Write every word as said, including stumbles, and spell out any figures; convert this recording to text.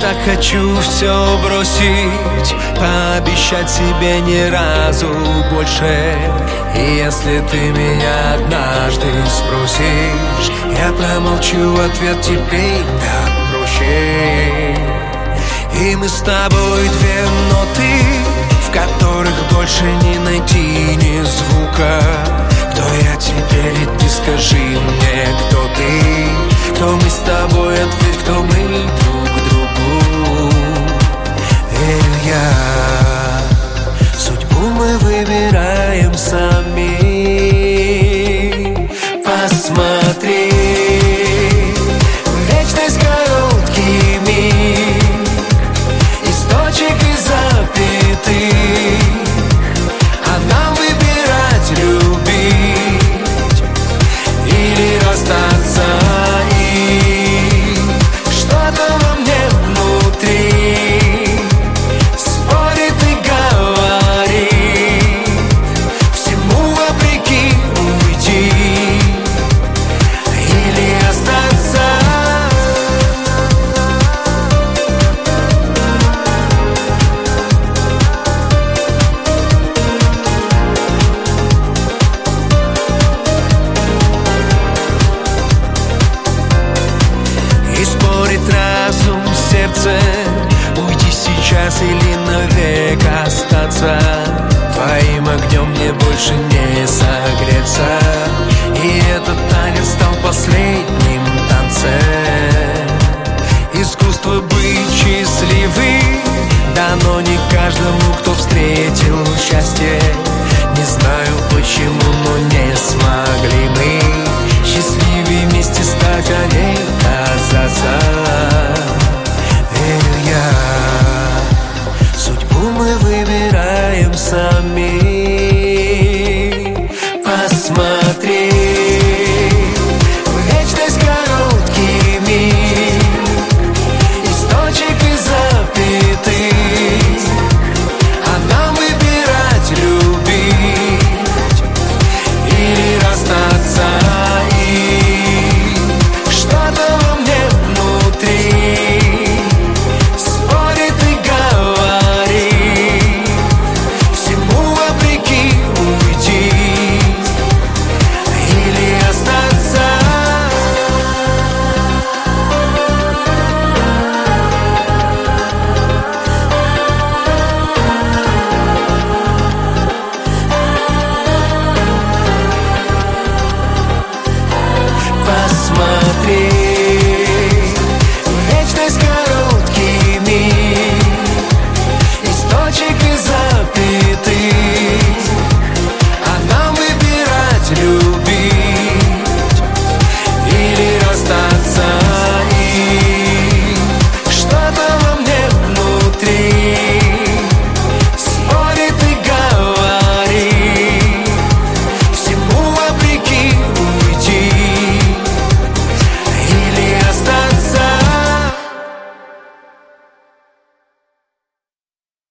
так хочу все бросить, пообещать себе ни разу больше. И если ты меня однажды спросишь, я промолчу, ответ теперь так проще. И мы с тобой две ноты, в которых больше не найти ни звука. Кто я теперь, и ты скажи мне, кто ты? Кто мы с тобой, ответь, кто мы друг другу. Верю я, судьбу мы выбираем сами. Посмотри, вечность короткий миг, источник из запятых, а нам выбирать, любить или расстаться. И что-то во мне внутри спорит и говорит: всему вопреки уйти или остаться. И спорит разум, сердце, уйти сейчас или навек остаться. Твоим огнем мне больше не согреться, и этот танец стал последним танцем. Искусство быть счастливым дано не каждому, кто встретил счастье.